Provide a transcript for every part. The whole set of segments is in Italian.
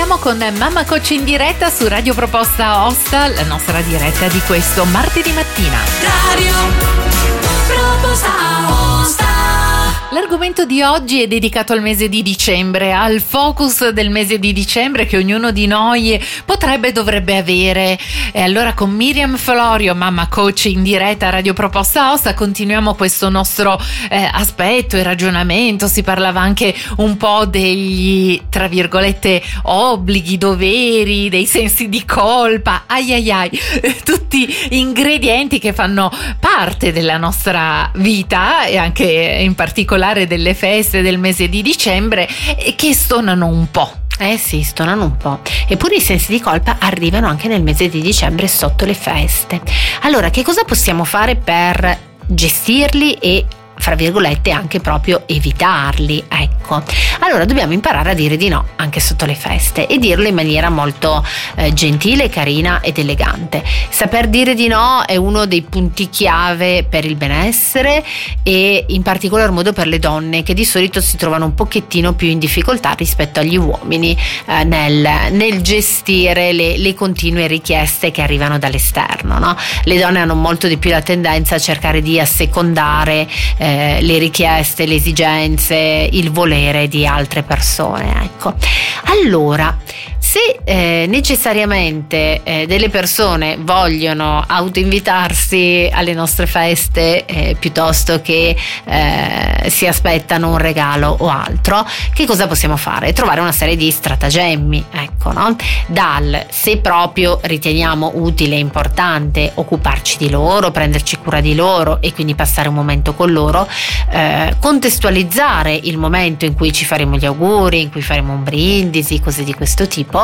Siamo con Mamma Coach in diretta su Radio Proposta Aosta, la nostra diretta di questo martedì mattina. Radio Proposta Aosta. L'argomento di oggi è dedicato al mese di dicembre, al focus del mese di dicembre che ognuno di noi potrebbe e dovrebbe avere. E allora con Miriam Florio, Mamma Coach in diretta a Radio Proposta Aosta, continuiamo questo nostro aspetto e ragionamento. Si parlava anche un po' degli, tra virgolette, obblighi, doveri, dei sensi di colpa, tutti ingredienti che fanno parte della nostra vita e anche in particolare delle feste del mese di dicembre, che stonano un po'. Sì, stonano un po'. Eppure i sensi di colpa arrivano anche nel mese di dicembre sotto le feste. Allora, che cosa possiamo fare per gestirli e, fra virgolette, anche proprio evitarli? Ecco, allora dobbiamo imparare a dire di no anche sotto le feste e dirlo in maniera molto gentile, carina ed elegante. Saper dire di no è uno dei punti chiave per il benessere e in particolar modo per le donne, che di solito si trovano un pochettino più in difficoltà rispetto agli uomini nel gestire le continue richieste che arrivano dall'esterno, no? Le donne hanno molto di più la tendenza a cercare di assecondare le richieste, le esigenze, il volere di altre persone. Ecco, allora, se necessariamente delle persone vogliono autoinvitarsi alle nostre feste piuttosto che si aspettano un regalo o altro, che cosa possiamo fare? Trovare una serie di stratagemmi, ecco, no? Se proprio riteniamo utile e importante occuparci di loro, prenderci cura di loro e quindi passare un momento con loro, contestualizzare il momento in cui ci faremo gli auguri, in cui faremo un brindisi, cose di questo tipo,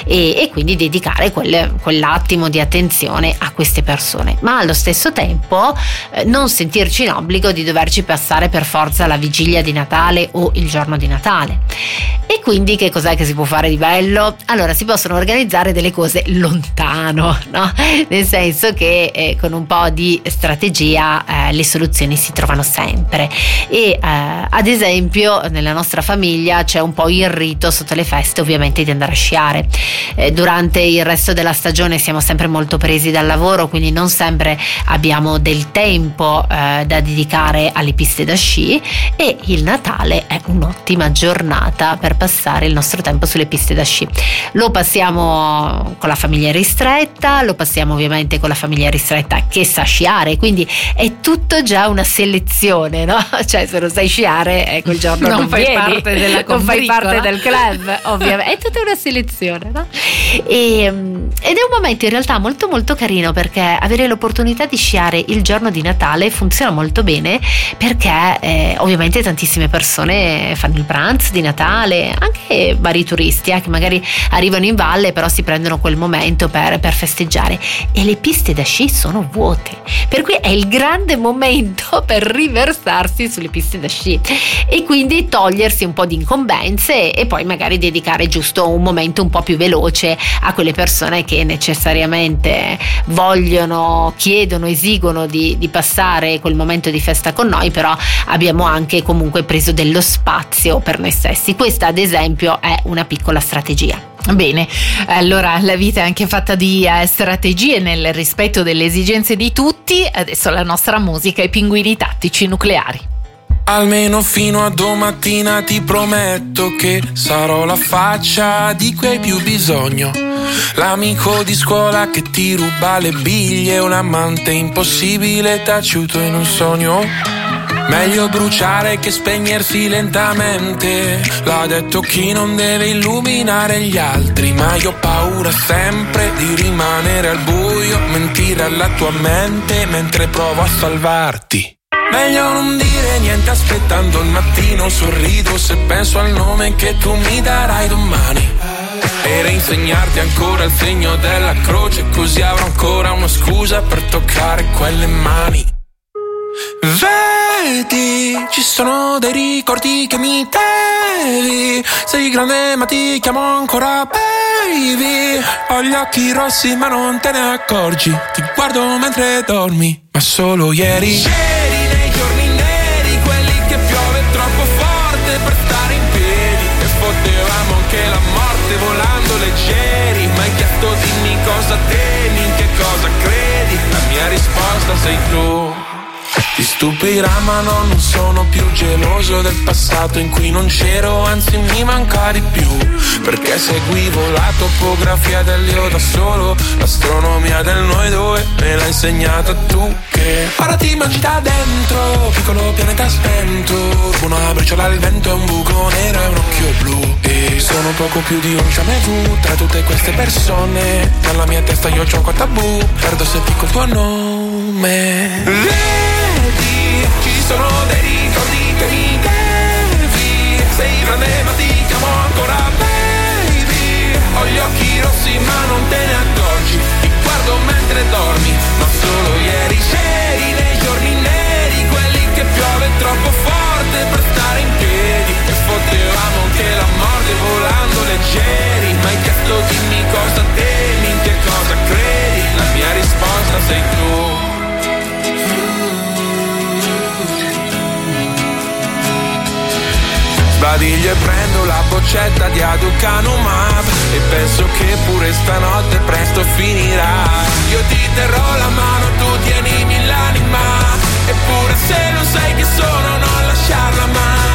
e quindi dedicare quell'attimo di attenzione a queste persone, ma allo stesso tempo non sentirci in obbligo di doverci passare per forza la vigilia di Natale o il giorno di Natale. E quindi che cos'è che si può fare di bello? Allora, si possono organizzare delle cose lontano, no? Nel senso che con un po' di strategia le soluzioni si trovano sempre. E ad esempio nella nostra famiglia c'è un po' il rito sotto le feste, ovviamente, di andare a sciare. Durante il resto della stagione siamo sempre molto presi dal lavoro, quindi non sempre abbiamo del tempo da dedicare alle piste da sci, e il Natale è un'ottima giornata per passare il nostro tempo sulle piste da sci. Lo passiamo con la famiglia ristretta, lo passiamo ovviamente con la famiglia ristretta che sa sciare, quindi è tutto già una selezione, no? Cioè, se non sai sciare, quel giorno non fai vieni, parte della non fai parte combricola del club, ovviamente. È tutta una selezione, no? Ed è un momento in realtà molto molto carino, perché avere l'opportunità di sciare il giorno di Natale funziona molto bene, perché ovviamente tantissime persone fanno il pranzo di Natale, anche vari turisti che magari arrivano in valle, però si prendono quel momento per festeggiare, e le piste da sci sono vuote, per cui è il grande momento per riversarsi sulle piste da sci e quindi togliersi un po' di incombenze e poi magari dedicare giusto un momento un po' più veloce a quelle persone che necessariamente vogliono, chiedono, esigono di passare quel momento di festa con noi, però abbiamo anche comunque preso dello spazio per noi stessi. Questa, ad esempio, è una piccola strategia. Bene, allora la vita è anche fatta di strategie nel rispetto delle esigenze di tutti. Adesso la nostra musica e Pinguini Tattici Nucleari. Almeno fino a domattina ti prometto che sarò la faccia di cui hai più bisogno, l'amico di scuola che ti ruba le biglie, un amante impossibile taciuto in un sogno. Meglio bruciare che spegnersi lentamente, l'ha detto chi non deve illuminare gli altri, ma io ho paura sempre di rimanere al buio, mentire alla tua mente mentre provo a salvarti. Meglio non dire niente aspettando il mattino, sorrido se penso al nome che tu mi darai domani, e reinsegnarti ancora il segno della croce, così avrò ancora una scusa per toccare quelle mani. Vedi, ci sono dei ricordi che mi devi, sei grande ma ti chiamo ancora baby, ho gli occhi rossi ma non te ne accorgi, ti guardo mentre dormi, ma solo ieri. C'eri nei giorni neri, quelli che piove troppo forte per stare in piedi, e potevamo anche la morte volando sei tu. Ti stupirà ma no, non sono più geloso del passato in cui non c'ero, anzi mi manca di più, perché seguivo la topografia dell'io da solo, l'astronomia del noi due me l'hai insegnata tu, che ora ti mangi da dentro, piccolo pianeta spento, una briciola al vento e un buco nero e un occhio blu, e sono poco più di un jamais vu tra tutte queste persone, nella mia testa io gioco a tabù, perdo se dico il tuo nome. Ci sono dei ricordi che mi devi, sei grande ma ti chiamo ancora baby, ho gli occhi rossi ma non te ne accorgi, ti guardo mentre dormi, ma solo ieri c'eri nei giorni neri, quelli che piove troppo forte per stare in piedi, e potevamo anche la morte volando leggeri, ma hai chiesto dimmi cosa temi, in che cosa credi, la mia risposta sei tu. Sbadiglio e prendo la boccetta di Aducanumab e penso che pure stanotte presto finirà. Io ti terrò la mano, tu tienimi l'anima, eppure se non sai che sono non lasciarla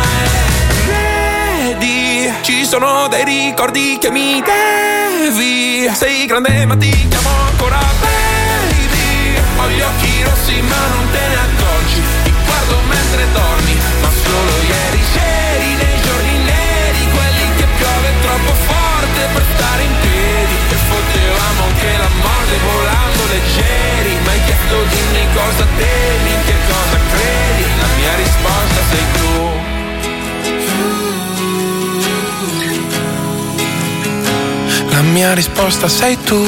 mai. Vedi, ci sono dei ricordi che mi devi, sei grande ma ti chiamo ancora baby, ho gli occhi rossi ma non te ne accorgi, ti guardo mentre dormi, ma solo ieri c'eri nei giorni neri, quelli che piove troppo forte per stare in piedi, e potevamo anche la morte volando leggeri, ma hai chiesto dimmi cosa temi, in che cosa credi, la mia risposta sei tu. La mia risposta sei tu.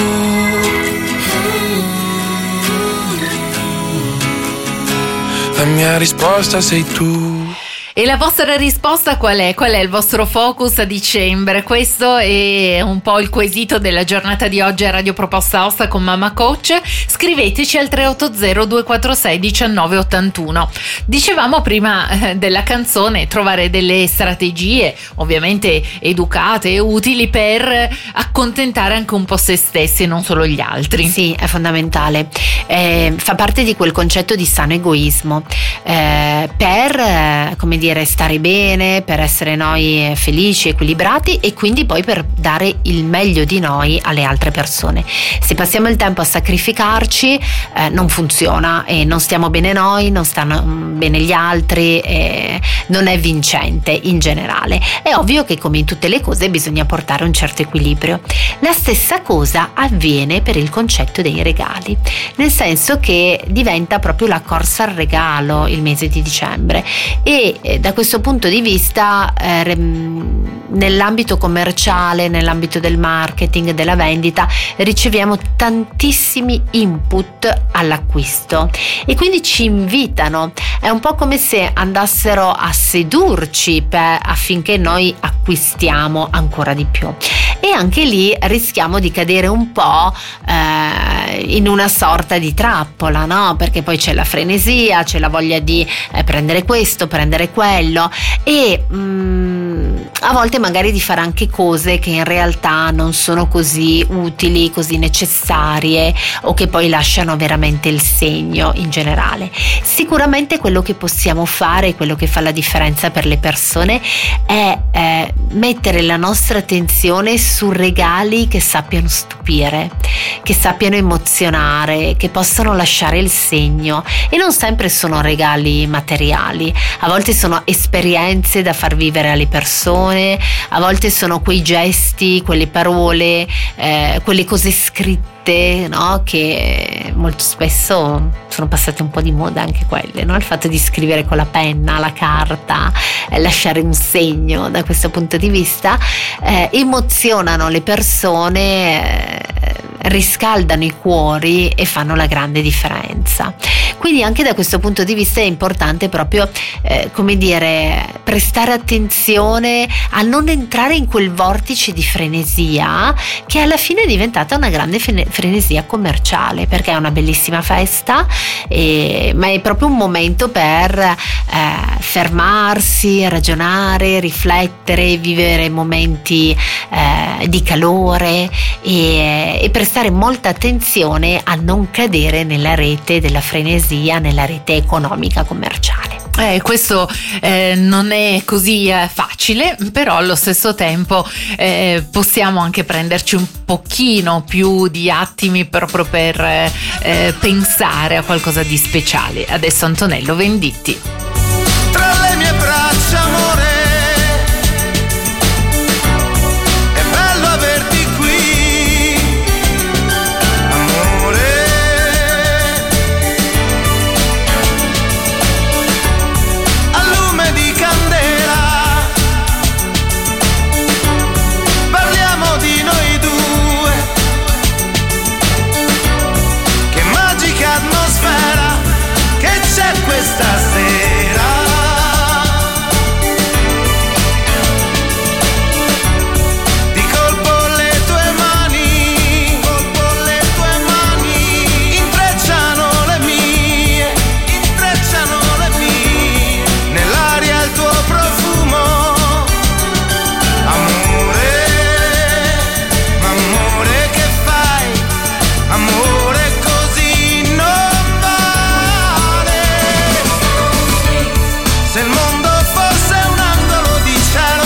La mia risposta sei tu. E la vostra risposta qual è? Qual è il vostro focus a dicembre? Questo è un po' il quesito della giornata di oggi a Radio Proposta Osta con Mamma Coach. Scriveteci al 380 246 1981. Dicevamo prima della canzone trovare delle strategie ovviamente educate e utili per accontentare anche un po' se stessi e non solo gli altri. Sì, è fondamentale. Fa parte di quel concetto di sano egoismo, per come dire stare bene, per essere noi felici, equilibrati e quindi poi per dare il meglio di noi alle altre persone. Se passiamo il tempo a sacrificarci non funziona e non stiamo bene noi, non stanno bene gli altri, non è vincente in generale. È ovvio che come in tutte le cose bisogna portare un certo equilibrio. La stessa cosa avviene per il concetto dei regali, nel senso che diventa proprio la corsa al regalo il mese di dicembre e da questo punto di vista nell'ambito commerciale, nell'ambito del marketing, della vendita riceviamo tantissimi input all'acquisto e quindi ci invitano, è un po' come se andassero a sedurci affinché noi acquistiamo ancora di più e anche lì rischiamo di cadere un po' in una sorta di trappola, no? Perché poi c'è la frenesia, c'è la voglia di prendere questo, prendere quello e a volte magari di fare anche cose che in realtà non sono così utili, così necessarie o che poi lasciano veramente il segno in generale. Sicuramente quello che possiamo fare, quello che fa la differenza per le persone è mettere la nostra attenzione su regali che sappiano stupire, che sappiano emozionare, che possano lasciare il segno e non sempre sono regali materiali, a volte sono esperienze da far vivere alle persone, a volte sono quei gesti, quelle parole, quelle cose scritte, no? Che molto spesso sono passate un po' di moda anche quelle, no? Il fatto di scrivere con la penna, la carta, lasciare un segno da questo punto di vista emozionano le persone, riscaldano i cuori e fanno la grande differenza. Quindi anche da questo punto di vista è importante proprio come dire prestare attenzione a non entrare in quel vortice di frenesia che alla fine è diventata una grande frenesia commerciale, perché è una bellissima festa ma è proprio un momento per fermarsi, ragionare, riflettere, vivere momenti di calore e prestare molta attenzione a non cadere nella rete della frenesia, nella rete economica commerciale. Questo non è così facile, però allo stesso tempo possiamo anche prenderci un pochino più di attimi proprio per pensare a qualcosa di speciale. Adesso Antonello Venditti. Tra le mie braccia, amore, è bello averti qui, amore. A lume di candela parliamo di noi due. Che magica atmosfera che c'è questa sera. Di colpo le tue mani intrecciano le mie, nell'aria il tuo profumo, amore. Ma amore, che fai? Amore, così non vale. Se il mondo fosse un angolo di cielo,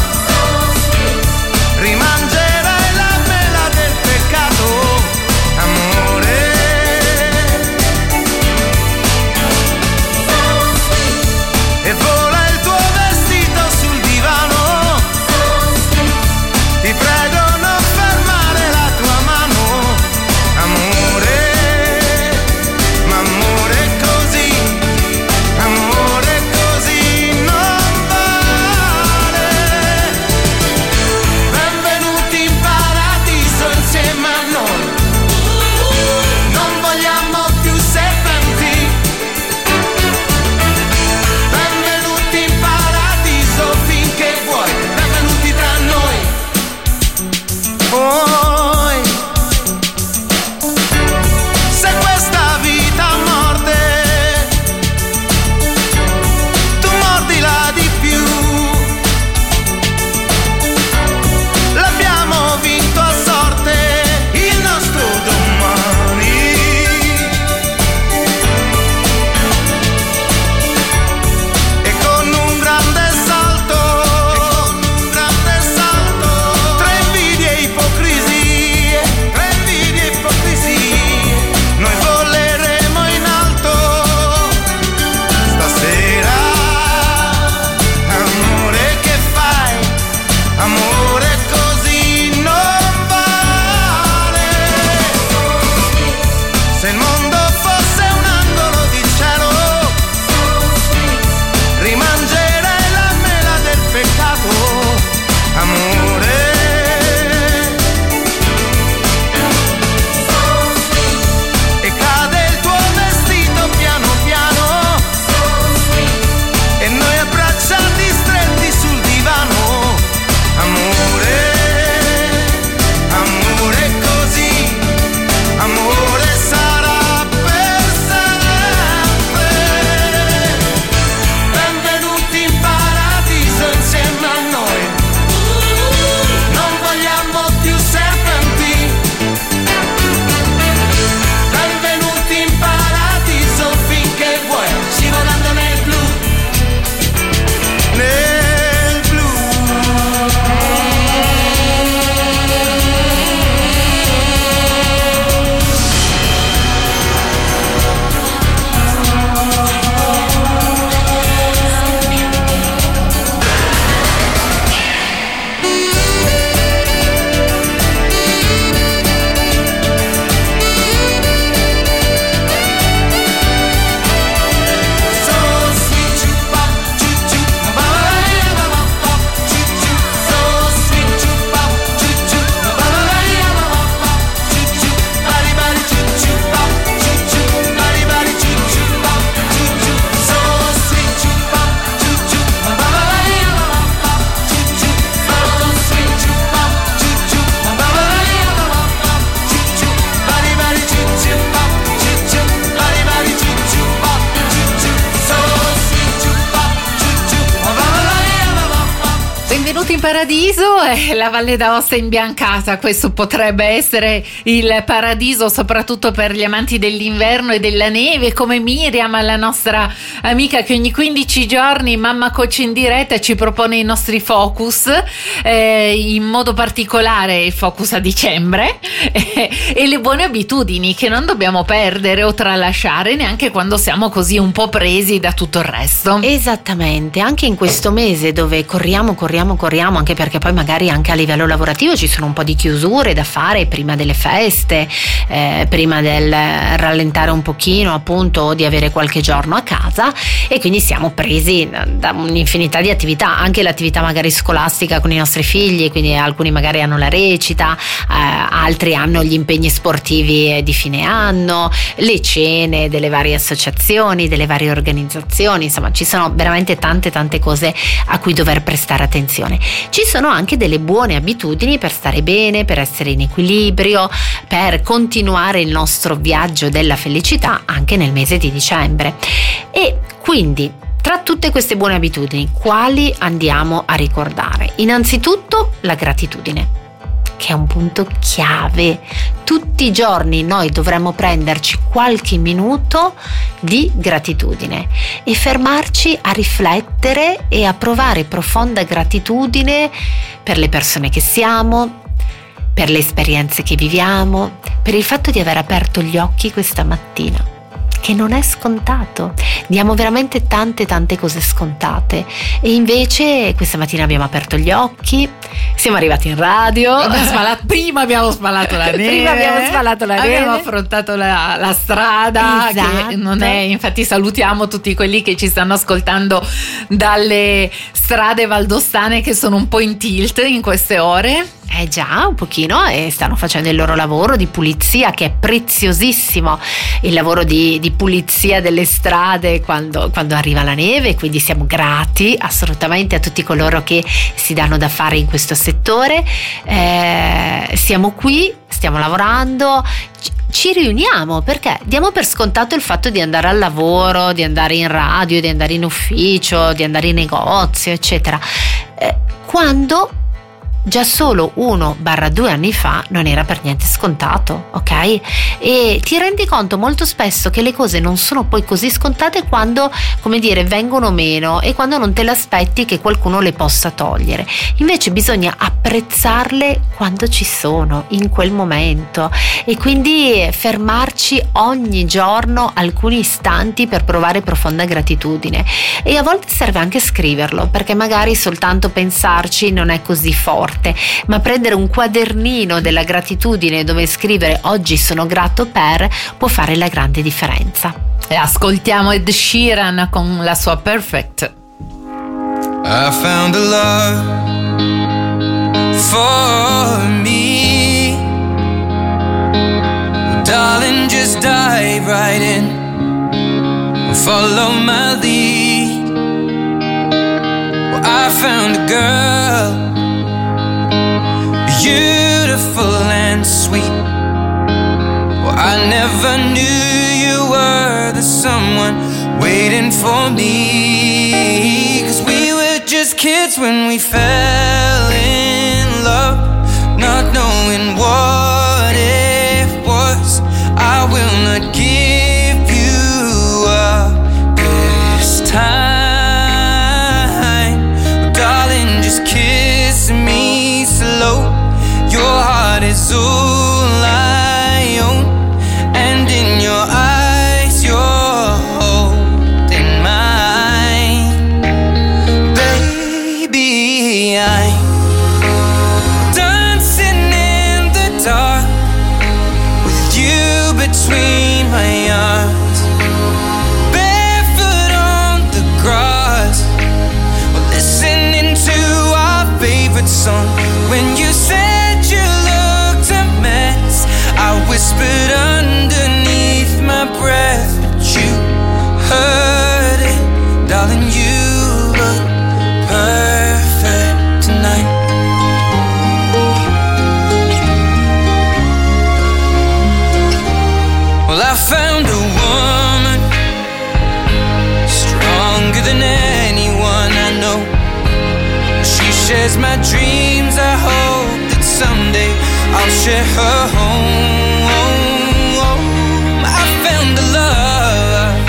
rimangerai la mela del peccato, amore. E vola il tuo vestito sul divano, ti prego non fermare la tua mano, amore. Ma amore, così, amore, così non vale. Benvenuti in paradiso insieme a noi, non vogliamo più serpenti. Benvenuti in paradiso finché vuoi, benvenuti tra noi. Poi, se questa vita morde, tu mordila di più. L'abbiamo vinto a sorte il nostro domani. E con un grande salto, tra invidie e ipocrisie, noi voleremo in alto stasera. Amore, che fai? Amore, così non vale. Se il mondo fosse un angolo di cielo, rimangerai la mela del peccato, amore. E cade il tuo vestito piano piano, e noi abbracciati stretti sul divano, amore. in paradiso e la Valle d'Aosta imbiancata. Questo potrebbe essere il paradiso, soprattutto per gli amanti dell'inverno e della neve, come Miriam, la nostra amica che ogni 15 giorni, Mamma Coach in diretta, ci propone i nostri focus, in modo particolare il focus a dicembre e le buone abitudini che non dobbiamo perdere o tralasciare neanche quando siamo così un po' presi da tutto il resto. Esattamente, anche in questo mese dove corriamo, anche perché poi magari anche a livello lavorativo ci sono un po' di chiusure da fare prima delle feste, prima del rallentare un pochino, appunto, o di avere qualche giorno a casa, e quindi siamo presi da un'infinità di attività, anche l'attività magari scolastica con i nostri figli, quindi alcuni magari hanno la recita, altri hanno gli impegni sportivi di fine anno, le cene delle varie associazioni, delle varie organizzazioni, insomma ci sono veramente tante cose a cui dover prestare attenzione. Ci sono anche delle buone abitudini per stare bene, per essere in equilibrio, per continuare il nostro viaggio della felicità anche nel mese di dicembre. E quindi, tra tutte queste buone abitudini, quali andiamo a ricordare? Innanzitutto la gratitudine, che è un punto chiave. Tutti i giorni noi dovremmo prenderci qualche minuto di gratitudine e fermarci a riflettere e a provare profonda gratitudine per le persone che siamo, per le esperienze che viviamo, per il fatto di aver aperto gli occhi questa mattina, che non è scontato. Diamo veramente tante cose scontate e invece questa mattina abbiamo aperto gli occhi, siamo arrivati in radio, prima abbiamo spalato la neve, abbiamo affrontato la strada, esatto, che non è, infatti salutiamo tutti quelli che ci stanno ascoltando dalle strade valdostane che sono un po' in tilt in queste ore. Già, un pochino, e stanno facendo il loro lavoro di pulizia, che è preziosissimo, il lavoro di pulizia delle strade quando arriva la neve, quindi siamo grati assolutamente a tutti coloro che si danno da fare in questo settore. Siamo qui, stiamo lavorando, ci riuniamo perché diamo per scontato il fatto di andare al lavoro, di andare in radio, di andare in ufficio, di andare in negozio, eccetera, quando già solo 1-2 anni fa non era per niente scontato, ok? E ti rendi conto molto spesso che le cose non sono poi così scontate quando, come dire, vengono meno e quando non te l'aspetti che qualcuno le possa togliere. Invece bisogna apprezzarle quando ci sono, in quel momento, e quindi fermarci ogni giorno alcuni istanti per provare profonda gratitudine. E a volte serve anche scriverlo, perché magari soltanto pensarci non è così forte, ma prendere un quadernino della gratitudine dove scrivere oggi sono grato per può fare la grande differenza. E ascoltiamo Ed Sheeran con la sua Perfect. I found a love for me. Well, darling, just dive right in and follow my lead. Well, I found a girl, beautiful and sweet. Well, I never knew you were the someone waiting for me. 'Cause we were just kids when we fell in love, not knowing what it was. I will not give you up this time. Oh, darling, just kiss me slow. Your heart is all I own, and in your eyes you're holding mine. Baby, I'm dancing in the dark with you between my arms, barefoot on the grass, listening to our favorite song. When you said I whispered underneath my breath, but you heard it. Darling, you look perfect tonight. Well, I found a woman stronger than anyone I know. She shares shares my dreams. I hope that someday I'll share her home. I found a love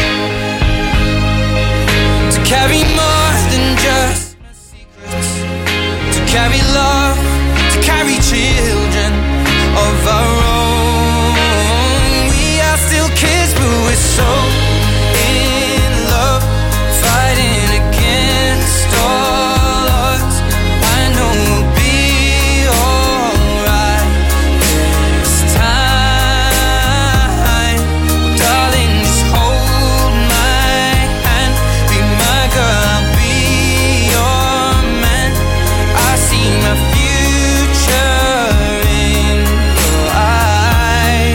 to carry more than just my secrets, to carry love, to carry children of our own. We are still kids, but we're so in love, fighting against all odds. I know we'll be alright this time. Oh, darling, just hold my hand, be my girl, I'll be your man. I see my future in your eyes,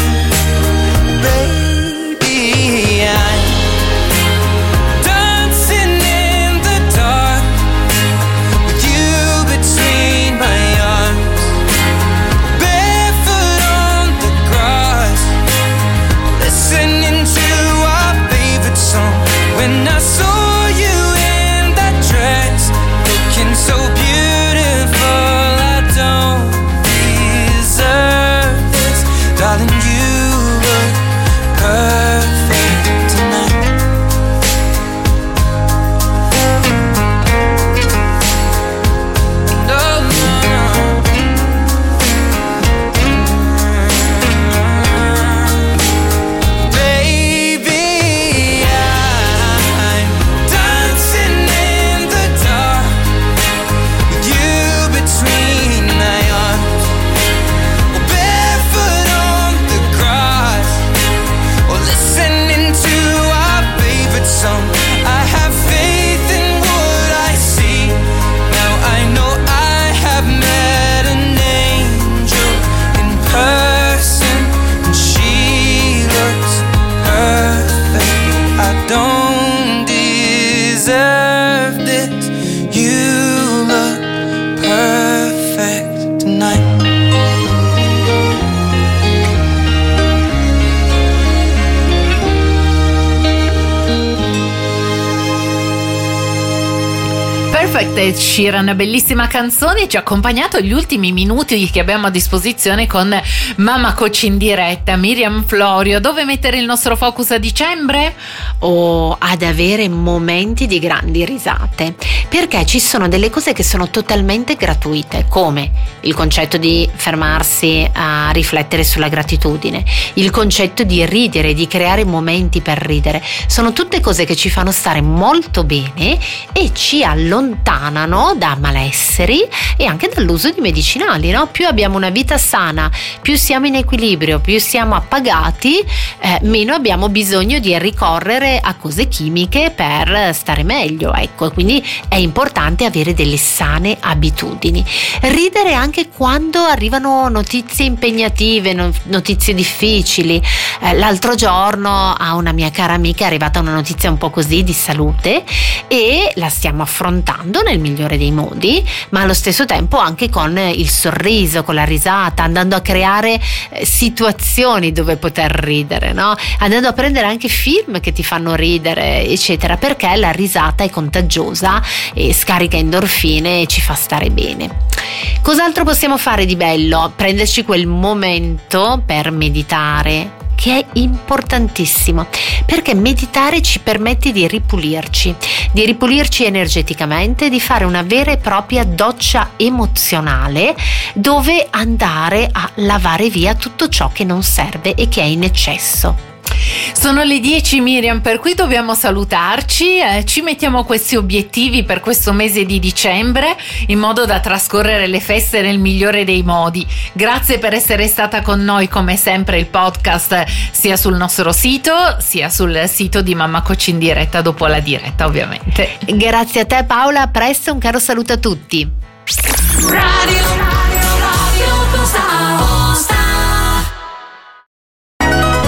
baby. I'm dancing in the dark with you between my arms, barefoot on the grass, listening to our favorite song. When I saw you in that dress, looking so beautiful, I don't deserve this. Darling, you look perfect tonight. No, no. Baby, I'm dancing in the dark with you between my arms, or barefoot on the grass, or listening to our favorite song. I have faith in what I see. Now I know I have met an angel in person, and she looks perfect. I don't deserve this. You look perfect tonight. Perfect Ed Sheeran, bellissima canzone, ci ha accompagnato gli ultimi minuti che abbiamo a disposizione con Mamma Coach in diretta. Miriam Florio, dove mettere il nostro focus a dicembre? O ad avere momenti di grandi risate, perché ci sono delle cose che sono totalmente gratuite, come il concetto di fermarsi a riflettere sulla gratitudine, il concetto di ridere, di creare momenti per ridere. Sono tutte cose che ci fanno stare molto bene e ci allontanano da malesseri e anche dall'uso di medicinali, no? Più abbiamo una vita sana, più siamo in equilibrio, più siamo appagati, meno abbiamo bisogno di ricorrere a cose chimiche per stare meglio, ecco. Quindi è importante avere delle sane abitudini, ridere anche quando arrivano notizie impegnative, notizie difficili. L'altro giorno a una mia cara amica è arrivata una notizia un po' così di salute e la stiamo affrontando nel migliore dei modi, ma allo stesso tempo anche con il sorriso, con la risata, andando a creare situazioni dove poter ridere, no? Andando a prendere anche film che ti fanno ridere, eccetera, perché la risata è contagiosa e scarica endorfine e ci fa stare bene. Cos'altro possiamo fare di bello? Prenderci quel momento per meditare, che è importantissimo, perché meditare ci permette di ripulirci energeticamente, di fare una vera e propria doccia emozionale dove andare a lavare via tutto ciò che non serve e che è in eccesso. Sono le 10, Miriam, per cui dobbiamo salutarci. Ci mettiamo questi obiettivi per questo mese di dicembre in modo da trascorrere le feste nel migliore dei modi. Grazie per essere stata con noi, come sempre il podcast sia sul nostro sito sia sul sito di Mamma Coach in diretta dopo la diretta, ovviamente. Grazie a te Paola, a presto, un caro saluto a tutti. Radio